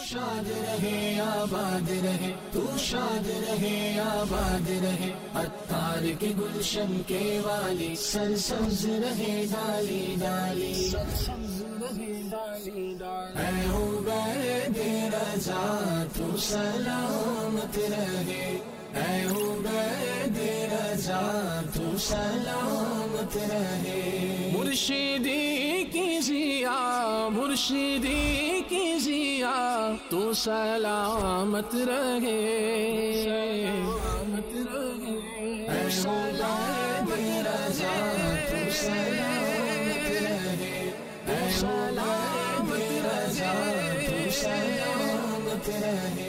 शाद रहे आबाद रहे, तू शाद रहे आबाद रहे। अत्तार के गुलशन के वाली, सरसब्ज रहे डाली डाली, सरसब्ज रहे डाली डाली। ऐ उबैद रजा तू सलामत रहे, ऐ उबैद रजा तू सलामत रहे। मुर्शिदी की जिया, मुर्शिदी की जिया तू सलामत रहे, सलामत रहे। ऐ उबैद रजा तू सलामत रहे, ऐ उबैद रजा तू सलामत रहे।